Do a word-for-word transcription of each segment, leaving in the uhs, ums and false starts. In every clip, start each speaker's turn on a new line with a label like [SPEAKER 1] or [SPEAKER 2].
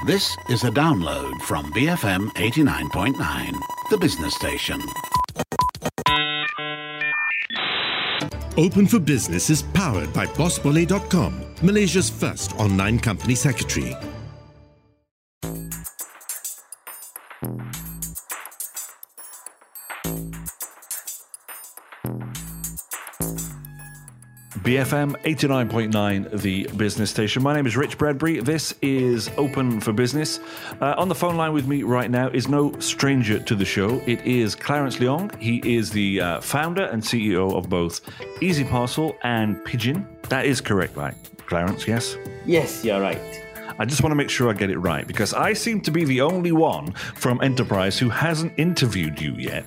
[SPEAKER 1] This is a download from B F M eighty-nine point nine, the business station.
[SPEAKER 2] Open for Business is powered by boss boleh dot com, Malaysia's first online company secretary.
[SPEAKER 3] B F M eighty-nine point nine, the business station. My name is Rich Bradbury. This is Open for Business. Uh, on the phone line with me right now is no stranger to the show. It is Clarence Leong. He is the uh, founder and C E O of both Easy Parcel and Pigeon. That is correct, right, Clarence? Yes?
[SPEAKER 4] Yes, you're right.
[SPEAKER 3] I just want to make sure I get it right, because I seem to be the only one from Enterprise who hasn't interviewed you yet.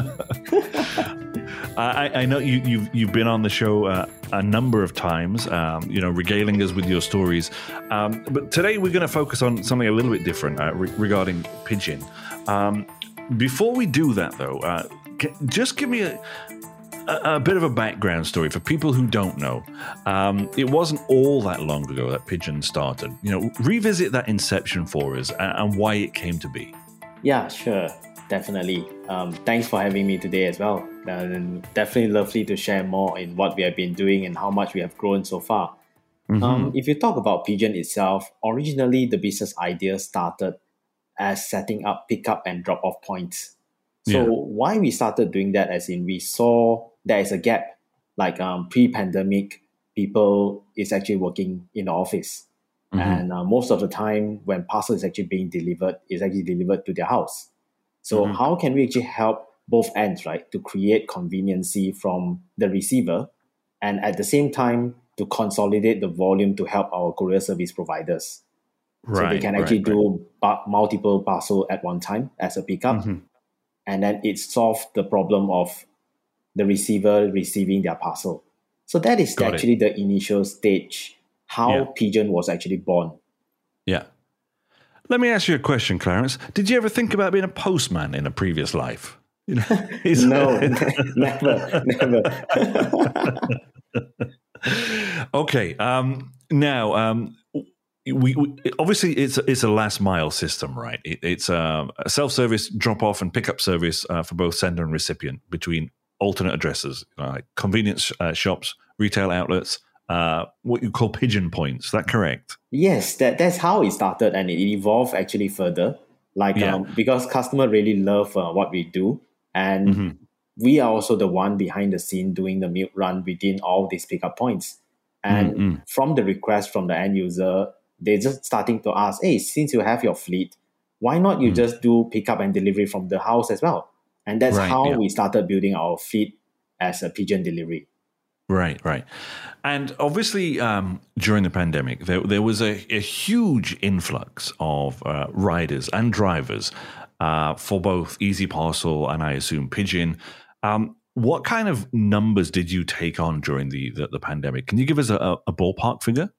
[SPEAKER 3] I, I know you, you've you've been on the show uh, a number of times, um, you know, regaling us with your stories. Um, but today we're going to focus on something a little bit different uh, re- regarding Pigeon. Um, before we do that, though, uh, c- just give me a, a, a bit of a background story for people who don't know. Um, it wasn't all that long ago that Pigeon started. You know, revisit that inception for us and, and why it came to be.
[SPEAKER 4] Yeah, sure. Definitely. Um, thanks for having me today as well. And definitely lovely to share more in what we have been doing and how much we have grown so far. Mm-hmm. Um, if you talk about Pigeon itself, originally the business idea started as setting up pick-up and drop-off points. So yeah. Why we started doing that, as in we saw there is a gap. Like um, pre-pandemic, people is actually working in the office. Mm-hmm. And uh, most of the time when parcel is actually being delivered, it's actually delivered to their house. So mm-hmm. how can we actually help both ends, right, to create conveniency from the receiver and at the same time to consolidate the volume to help our courier service providers. Right, so they can actually right, do right. multiple parcel at one time as a pickup. Mm-hmm. And then it solved the problem of the receiver receiving their parcel. So that is Got actually it. the initial stage, how yeah. Pigeon was actually born.
[SPEAKER 3] Yeah. Let me ask you a question, Clarence. Did you ever think about being a postman in a previous life? You know,
[SPEAKER 4] no, never, never.
[SPEAKER 3] Okay. Um, now, um, we, we obviously it's it's a last mile system, right? It, it's a self-service drop-off and pickup service uh, for both sender and recipient between alternate addresses, uh, like convenience uh, shops, retail outlets. Uh, what you call pigeon points. Is that correct?
[SPEAKER 4] Yes, that, that's how it started, and it evolved actually further. Like yeah. um, because customer really love uh, what we do, and mm-hmm. we are also the one behind the scene doing the milk run within all these pickup points. And mm-hmm. from the request from the end user, they're just starting to ask, hey, since you have your fleet, why not you mm-hmm. just do pickup and delivery from the house as well? And that's right, how yeah. we started building our fleet as a pigeon delivery.
[SPEAKER 3] Right, right. And obviously, um, during the pandemic, there, there was a, a huge influx of uh, riders and drivers uh, for both Easy Parcel and I assume Pigeon. Um, what kind of numbers did you take on during the, the, the pandemic? Can you give us a, a ballpark figure?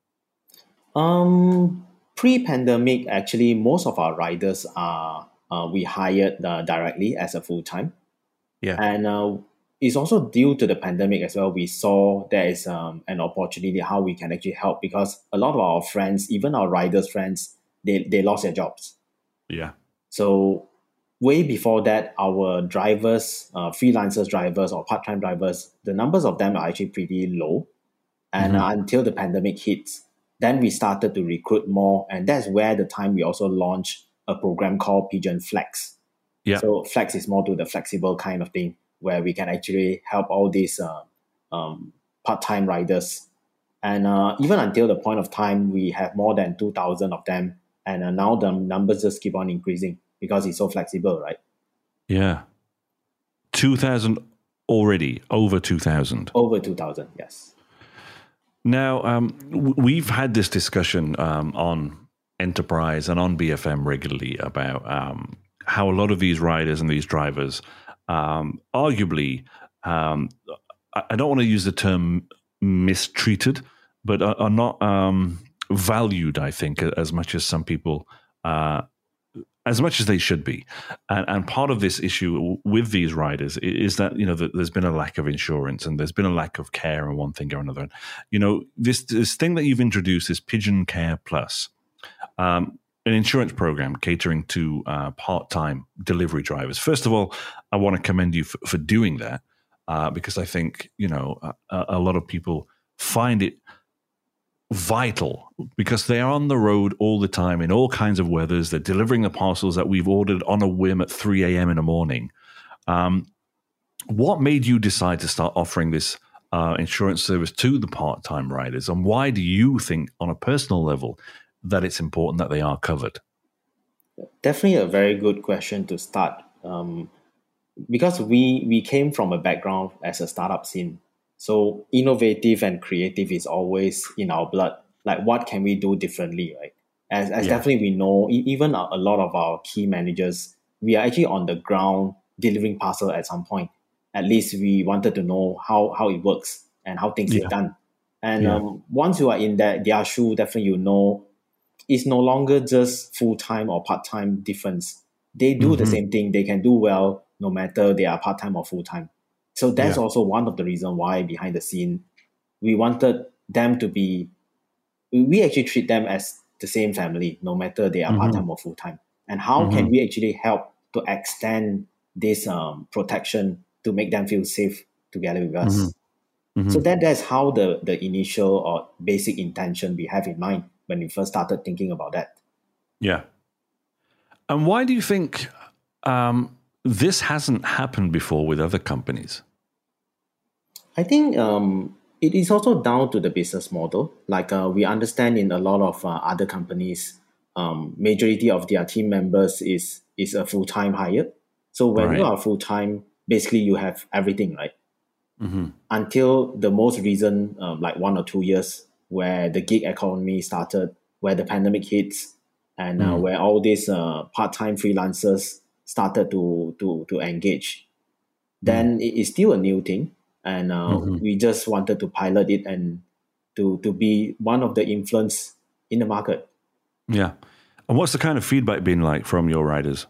[SPEAKER 4] Um, pre-pandemic, actually, most of our riders are uh, we hired uh, directly as a full-time.
[SPEAKER 3] Yeah.
[SPEAKER 4] And uh, it's also due to the pandemic as well. We saw there is um, an opportunity how we can actually help, because a lot of our friends, even our riders' friends, they, they lost their jobs.
[SPEAKER 3] Yeah.
[SPEAKER 4] So way before that, our drivers, uh, freelancers drivers or part-time drivers, the numbers of them are actually pretty low. And mm-hmm. uh, until the pandemic hits, then we started to recruit more. And that's where the time we also launched a program called Pigeon Flex.
[SPEAKER 3] Yeah.
[SPEAKER 4] So Flex is more to the flexible kind of thing, where we can actually help all these uh, um, part-time riders. And uh, even until the point of time, we have more than two thousand of them. And uh, now the numbers just keep on increasing because it's so flexible, right?
[SPEAKER 3] Yeah. two thousand already, over two thousand.
[SPEAKER 4] Over two thousand, yes.
[SPEAKER 3] Now, um, w- we've had this discussion um, on Enterprise and on B F M regularly about um, how a lot of these riders and these drivers Um, arguably, um, I don't want to use the term mistreated, but are, are not um, valued, I think, as much as some people, uh, as much as they should be. And, and part of this issue with these riders is that, you know, that there's been a lack of insurance and there's been a lack of care and one thing or another. You know, this, this thing that you've introduced, this Pigeon Care Plus, um, an insurance program catering to uh, part-time delivery drivers. First of all, I want to commend you for, for doing that uh, because I think, you know, a, a lot of people find it vital because they are on the road all the time in all kinds of weathers. They're delivering the parcels that we've ordered on a whim at three a.m. in the morning. Um, what made you decide to start offering this uh, insurance service to the part-time riders, and why do you think on a personal level that it's important that they are covered?
[SPEAKER 4] Definitely a very good question to start um, because we we came from a background as a startup scene. So innovative and creative is always in our blood. Like, what can we do differently, right? As, as yeah. definitely we know, even a, a lot of our key managers, we are actually on the ground delivering parcel at some point. At least we wanted to know how, how it works and how things yeah. are done. And yeah. um, once you are in that, their shoe, definitely you know, it's no longer just full-time or part-time difference. They do mm-hmm. the same thing. They can do well no matter they are part-time or full-time. So that's yeah. also one of the reasons why behind the scene, we wanted them to be, we actually treat them as the same family, no matter they are mm-hmm. part-time or full-time. And how mm-hmm. can we actually help to extend this um, protection to make them feel safe together with us? Mm-hmm. Mm-hmm. So that, that's how the, the initial or basic intention we have in mind when we first started thinking about that.
[SPEAKER 3] Yeah. And why do you think um, this hasn't happened before with other companies?
[SPEAKER 4] I think um, it is also down to the business model. Like uh, we understand in a lot of uh, other companies, um, majority of their team members is is a full-time hire. So when right. you are full-time, basically you have everything, right? Mm-hmm. Until the most recent, um, like one or two years, where the gig economy started, where the pandemic hits, and uh, mm. where all these uh, part-time freelancers started to to to engage, then mm. it is still a new thing, and uh, mm-hmm. we just wanted to pilot it and to to be one of the influence in the market.
[SPEAKER 3] Yeah, and what's the kind of feedback been like from your riders?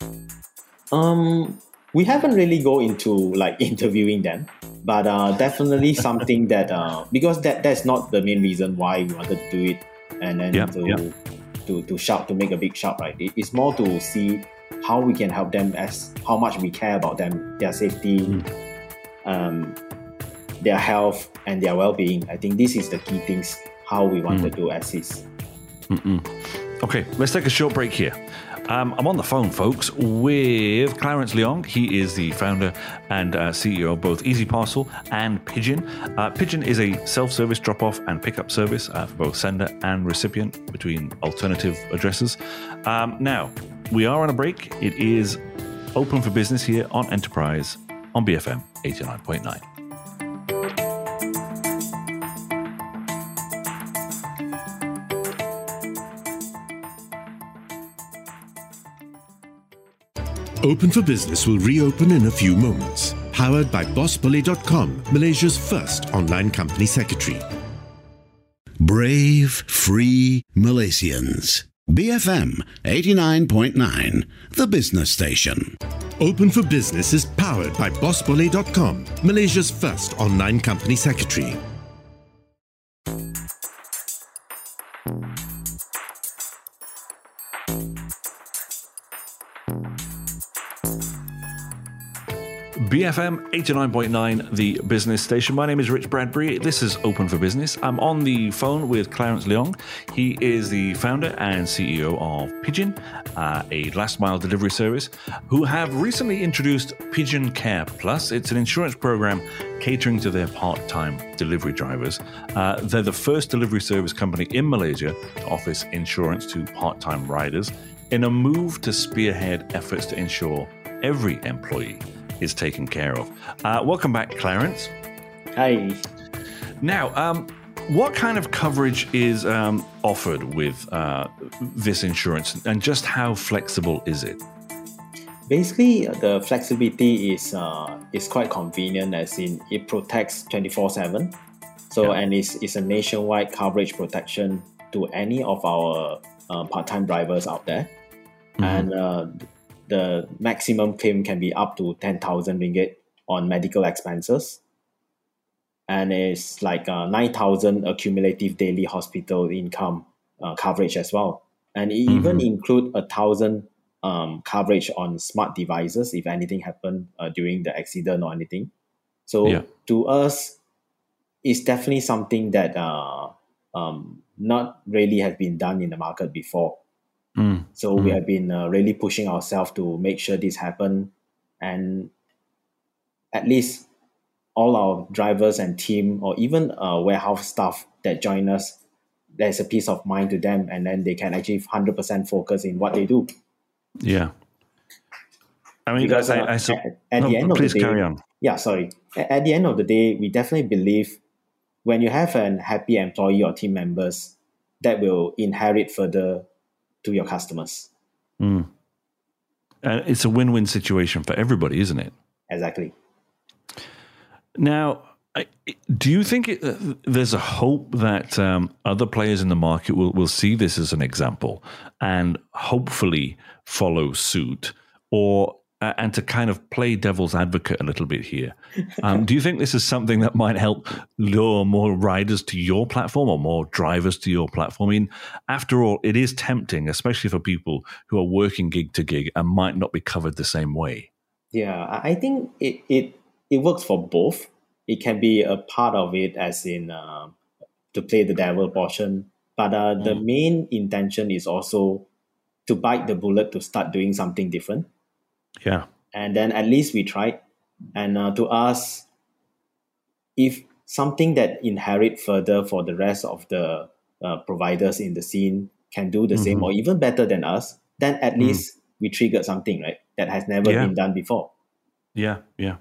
[SPEAKER 4] Um, we haven't really go into like interviewing them, but uh, definitely something that uh, because that that's not the main reason why we wanted to do it, and then yeah, to, yeah. to to shout to make a big shout, right? It, it's more to see how we can help them, as how much we care about them, their safety, mm. um, their health, and their well-being. I think this is the key things how we wanted mm. to assist.
[SPEAKER 3] Mm-mm. Okay, let's take a short break here. Um, I'm on the phone, folks, with Clarence Leong. He is the founder and uh, C E O of both Easy Parcel and Pigeon. Uh, Pigeon is a self-service drop-off and pick-up service uh, for both sender and recipient between alternative addresses. Um, now, we are on a break. It is open for business here on Enterprise on B F M eighty-nine point nine.
[SPEAKER 2] Open for Business will reopen in a few moments. Powered by boss bully dot com, Malaysia's first online company secretary.
[SPEAKER 1] Brave, free Malaysians. B F M eighty-nine point nine, the business station.
[SPEAKER 2] Open for Business is powered by boss bully dot com, Malaysia's first online company secretary.
[SPEAKER 3] B F M eighty-nine point nine, the business station. My name is Rich Bradbury. This is Open for Business. I'm on the phone with Clarence Leong. He is the founder and C E O of Pigeon, uh, a last mile delivery service, who have recently introduced Pigeon Care Plus. It's an insurance program catering to their part-time delivery drivers. Uh, they're the first delivery service company in Malaysia to offer insurance to part-time riders in a move to spearhead efforts to ensure every employee is taken care of. Uh, welcome back, Clarence.
[SPEAKER 4] Hi.
[SPEAKER 3] Now, um, what kind of coverage is um, offered with uh, this insurance, and just how flexible is it?
[SPEAKER 4] Basically, the flexibility is uh, is quite convenient, as in it protects twenty-four seven. So, yeah. and it's, it's a nationwide coverage protection to any of our uh, part-time drivers out there. Mm-hmm. And uh, the maximum claim can be up to ten thousand ringgit on medical expenses. And it's like uh, nine thousand accumulative daily hospital income uh, coverage as well. and it mm-hmm. even include a thousand um, coverage on smart devices if anything happened uh, during the accident or anything. So yeah. to us, it's definitely something that uh, um, not really has been done in the market before. Mm. So mm. we have been uh, really pushing ourselves to make sure this happen, and at least all our drivers and team, or even uh, warehouse staff that join us, there's a peace of mind to them, and then they can actually one hundred percent focus in what they do.
[SPEAKER 3] Yeah. I mean,
[SPEAKER 4] because
[SPEAKER 3] I,
[SPEAKER 4] uh,
[SPEAKER 3] I, I, so,
[SPEAKER 4] at, at
[SPEAKER 3] no,
[SPEAKER 4] the end of the day,
[SPEAKER 3] carry on.
[SPEAKER 4] Yeah, sorry. At, at the end of the day, we definitely believe when you have an happy employee or team members, that will inherit further to your customers.
[SPEAKER 3] Mm. And it's a win-win situation for everybody, isn't it?
[SPEAKER 4] Exactly.
[SPEAKER 3] Now, I, do you think it, uh, there's a hope that um, other players in the market will, will see this as an example and hopefully follow suit, or uh, and to kind of play devil's advocate a little bit here? Um, do you think this is something that might help lure more riders to your platform or more drivers to your platform? I mean, after all, it is tempting, especially for people who are working gig to gig and might not be covered the same way.
[SPEAKER 4] Yeah, I think it it, it works for both. It can be a part of it as in uh, to play the devil portion. But uh, mm. the main intention is also to bite the bullet to start doing something different.
[SPEAKER 3] Yeah.
[SPEAKER 4] And then at least we tried. And uh, to us, if something that inherit further for the rest of the uh, providers in the scene can do the mm-hmm. same or even better than us, then at mm. least we triggered something, right? That has never yeah. been done before.
[SPEAKER 3] Yeah, yeah.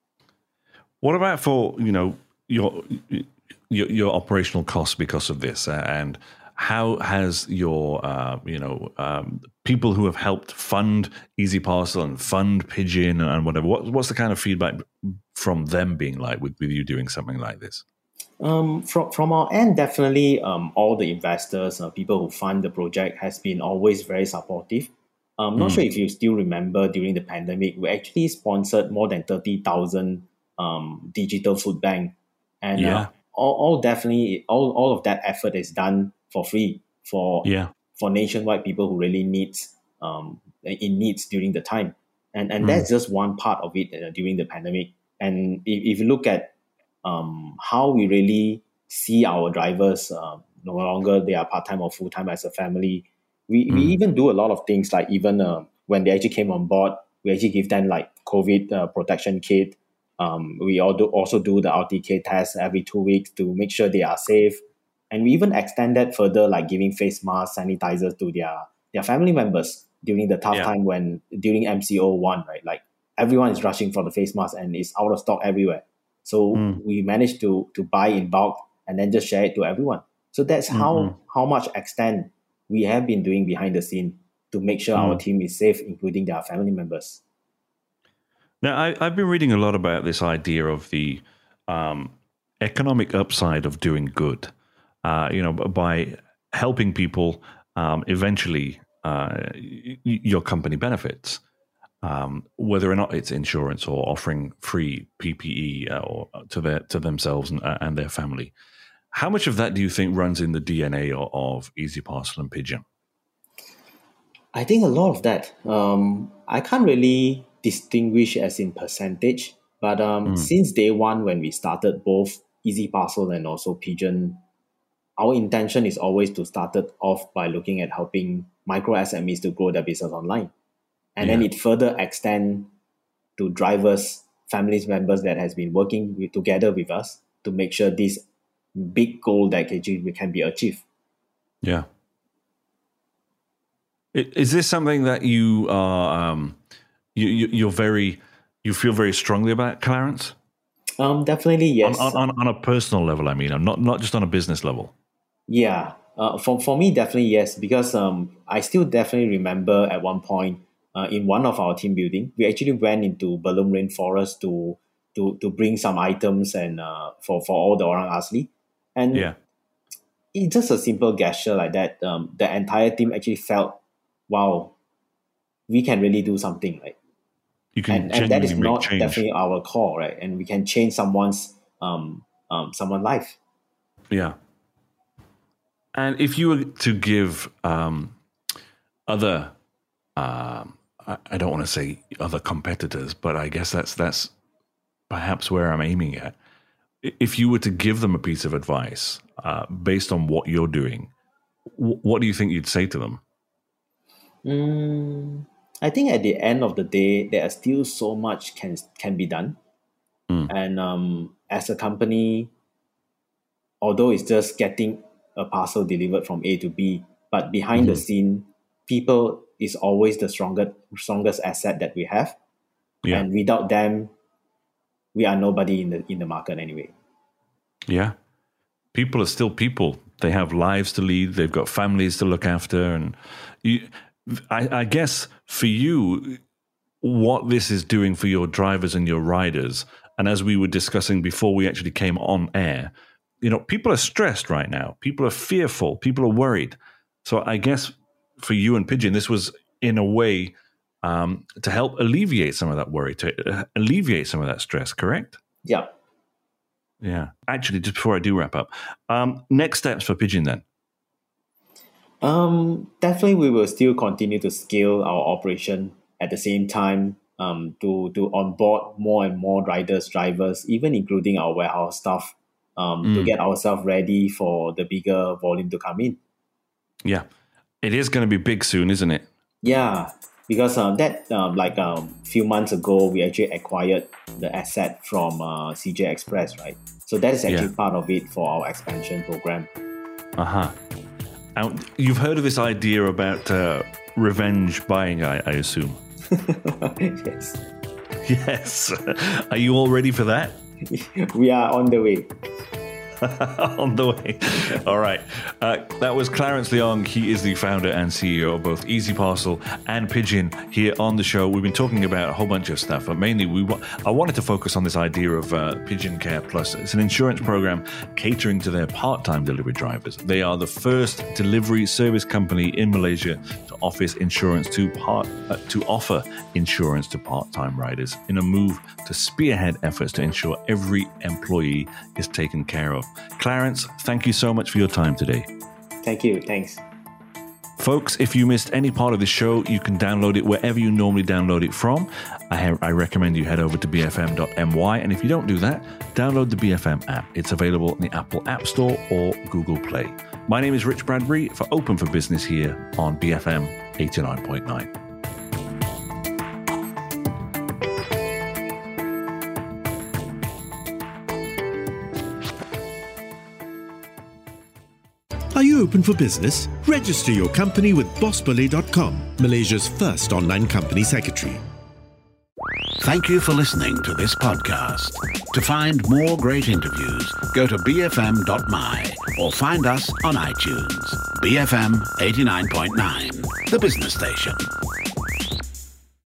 [SPEAKER 3] What about for, you know, your your, your operational costs because of this, uh, and how has your, uh, you know, um, people who have helped fund Easy Parcel and fund Pigeon and whatever, what, what's the kind of feedback from them being like with, with you doing something like this?
[SPEAKER 4] Um, from from our end, definitely um, all the investors, uh, people who fund the project has been always very supportive. I'm not mm. sure if you still remember during the pandemic, we actually sponsored more than thirty thousand um, digital food bank. And
[SPEAKER 3] yeah.
[SPEAKER 4] uh, all, all definitely, all, all of that effort is done for free for yeah. for nationwide people who really needs, um, in needs during the time. And and mm. that's just one part of it uh, during the pandemic. And if, if you look at um, how we really see our drivers, uh, no longer they are part-time or full-time as a family, We mm. we even do a lot of things like even uh, when they actually came on board, we actually give them like COVID uh, protection kit. Um, we all do, also do the R T K test every two weeks to make sure they are safe. And we even extend that further, like giving face masks, sanitizers to their, their family members during the tough yeah. time when, during M C O one, right? Like everyone is rushing for the face mask and it's out of stock everywhere. So mm. we managed to to buy in bulk and then just share it to everyone. So that's mm-hmm. how, how much extent we have been doing behind the scene to make sure mm. our team is safe, including their family members.
[SPEAKER 3] Now, I, I've been reading a lot about this idea of the um, economic upside of doing good. Uh, you know, by helping people, um, eventually uh, y- your company benefits, um, whether or not it's insurance or offering free P P E uh, or to their to themselves and, uh, and their family. How much of that do you think runs in the D N A of, of Easy Parcel and Pigeon?
[SPEAKER 4] I think a lot of that. Um, I can't really distinguish as in percentage, but um, mm. since day one when we started both Easy Parcel and also Pigeon, our intention is always to start it off by looking at helping micro S M Es to grow their business online. And yeah. then it further extend to drivers, families members that has been working with, together with us to make sure this big goal that actually can be achieved.
[SPEAKER 3] Yeah. Is this something that you are, um, you, you, you're very, you feel very strongly about, Clarence?
[SPEAKER 4] Um, definitely, yes.
[SPEAKER 3] On, on, on a personal level, I mean, not not just on a business level.
[SPEAKER 4] Yeah. Uh, for, for me, definitely, yes. Because um, I still definitely remember at one point uh, in one of our team building, we actually went into Belum Rainforest to to to bring some items and uh, for, for all the Orang Asli. And
[SPEAKER 3] yeah.
[SPEAKER 4] it's just a simple gesture like that. Um, the entire team actually felt, wow, we can really do something, right?
[SPEAKER 3] You can
[SPEAKER 4] and, and that is not
[SPEAKER 3] change.
[SPEAKER 4] Definitely our core, right? And we can change someone's um, um someone's life.
[SPEAKER 3] Yeah. And if you were to give um, other, um, I, I don't want to say other competitors, but I guess that's that's perhaps where I'm aiming at. If you were to give them a piece of advice uh, based on what you're doing, w- what do you think you'd say to them?
[SPEAKER 4] Mm, I think at the end of the day, there are still so much can can be done. Mm. And um, as a company, although it's just getting a parcel delivered from A to B, but behind mm-hmm. the scene, people is always the strongest strongest asset that we have. Yeah. And without them, we are nobody in the in the market anyway.
[SPEAKER 3] Yeah. People are still people. They have lives to lead. They've got families to look after. And you, I, I guess for you, what this is doing for your drivers and your riders, and as we were discussing before we actually came on air, you know, people are stressed right now. People are fearful. People are worried. So I guess for you and Pigeon, this was in a way um, to help alleviate some of that worry, to uh, alleviate some of that stress, correct?
[SPEAKER 4] Yeah.
[SPEAKER 3] Yeah. Actually, just before I do wrap up, um, next steps for Pigeon then?
[SPEAKER 4] Um, definitely, we will still continue to scale our operation at the same time um, to, to onboard more and more riders, drivers, even including our warehouse staff um, mm. to get ourselves ready for the bigger volume to come in.
[SPEAKER 3] Yeah. It is going to be big soon, isn't it?
[SPEAKER 4] Yeah. Because uh, that, um, like a um, few months ago, we actually acquired the asset from uh, C J Express, right? So that is actually yeah. part of it for our expansion program.
[SPEAKER 3] Uh-huh. Now, you've heard of this idea about uh, revenge buying, I, I assume?
[SPEAKER 4] Yes.
[SPEAKER 3] Yes. Are you all ready for that?
[SPEAKER 4] We are on the way.
[SPEAKER 3] On the way. All right. Uh, that was Clarence Leong. He is the founder and C E O of both Easy Parcel and Pigeon here on the show. We've been talking about a whole bunch of stuff, but mainly we wa- I wanted to focus on this idea of uh, Pigeon Care Plus. It's an insurance program catering to their part-time delivery drivers. They are the first delivery service company in Malaysia to offer insurance to part uh, to offer insurance to part-time riders in a move to spearhead efforts to ensure every employee is taken care of. Clarence, thank you so much for your time today.
[SPEAKER 4] Thank you. Thanks.
[SPEAKER 3] Folks, if you missed any part of the show, you can download it wherever you normally download it from. I, have, I recommend you head over to b f m dot m y, and if you don't do that, download the B F M app. It's available in the Apple App Store or Google Play. My name is Rich Bradbury for Open for Business here on B F M eighty-nine point nine.
[SPEAKER 2] Are you open for business? Register your company with boss bully dot com, Malaysia's first online company secretary.
[SPEAKER 1] Thank you for listening to this podcast. To find more great interviews, go to b f m dot m y or find us on iTunes. B F M eighty-nine point nine, the business station.